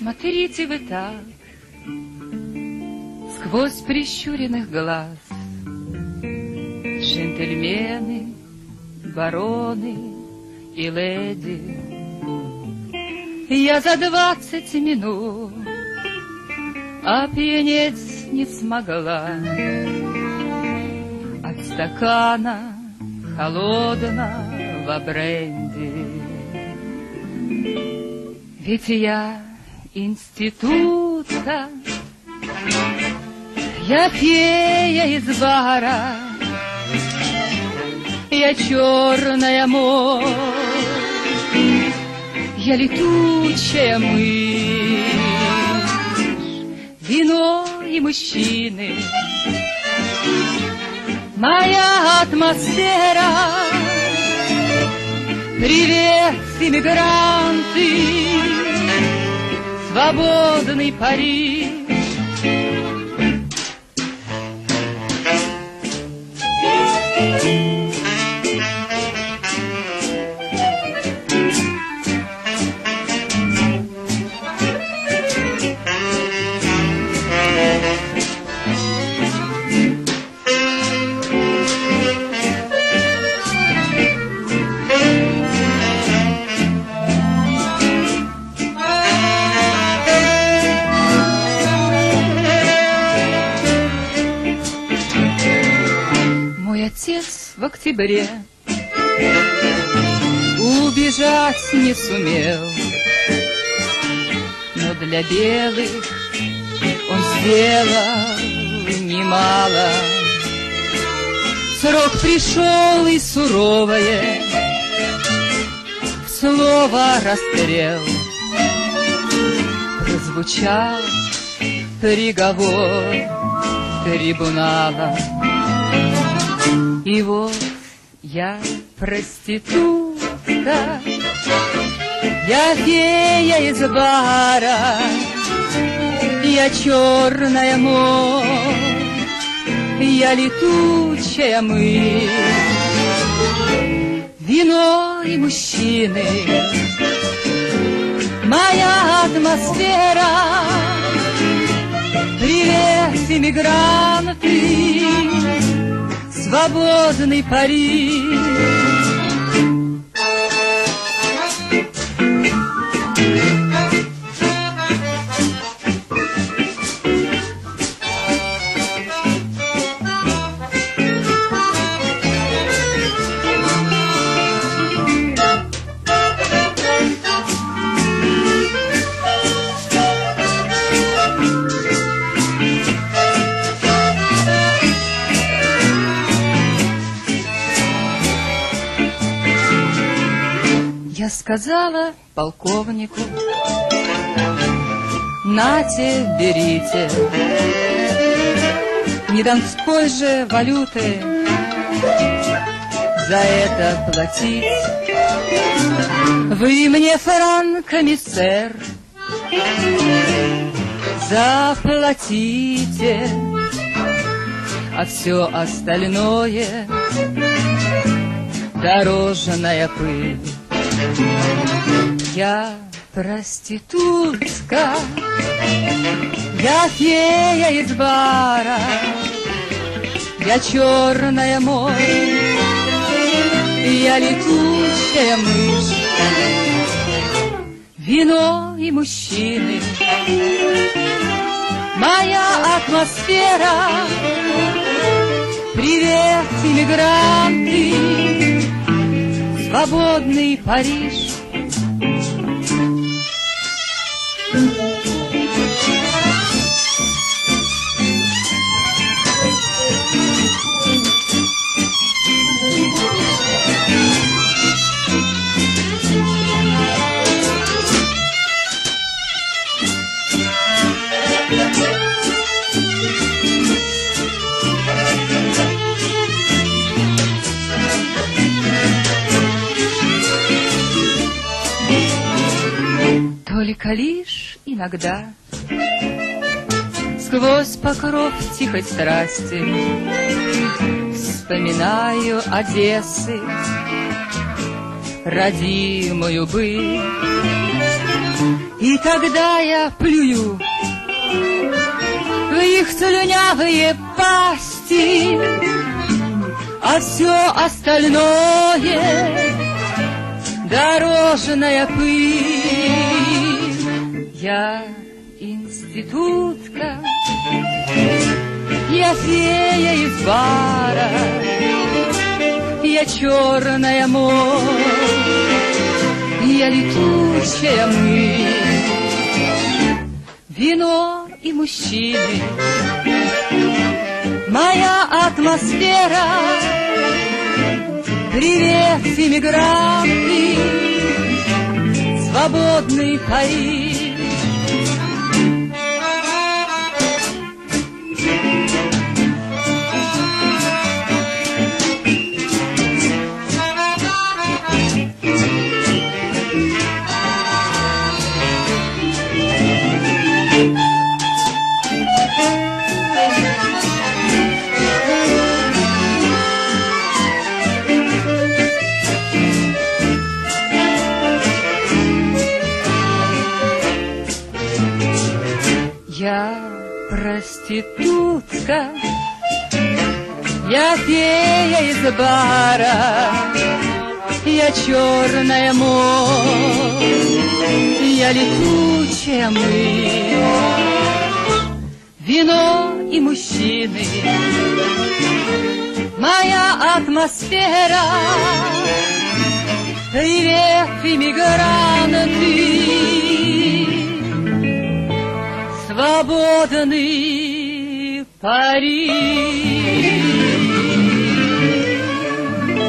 Смотрите вы так, сквозь прищуренных глаз, джентльмены, бароны и леди. Я за 20 минут опьянеть не смогла от стакана холодного бренди. Ведь я института, я фея из бара, я черная мощь, я летучая мышь, вино и мужчины, моя атмосфера. Привет, иммигранты, свободный Париж. Отец в октябре убежать не сумел, но для белых он сделал немало. Срок пришел, и суровое слово расстрел прозвучал приговор трибунала. И вот я проститутка, я фея из бара, я черная мощь, я летучая мышь, вино и мужчины, моя атмосфера. Привет, иммигранты, свободный Париж. Я сказала полковнику: нате, берите, не донской же валюты за это платить. Вы мне франками, сэр, заплатите, а все остальное дорожная пыль. Я проститутка, я фея из бара, я черная мощь, я летучая мышь, вино и мужчины, моя атмосфера. Привет, иммигранты, свободный Париж. Только лишь иногда сквозь покров тихой страсти вспоминаю Одессы, родимую быль. И когда я плюю в их слюнявые пасти, а все остальное дорожная пыль. Я институтка, я фея из бара, я черная моль, я летучая мышь. Вино и мужчины, моя атмосфера. Привет, иммигранты, свободный Париж. Я проститутка, я фея из бара, я черная моль, я летучая мышь. Вино и мужчины, моя атмосфера. Привет, иммигранты, свободный Париж.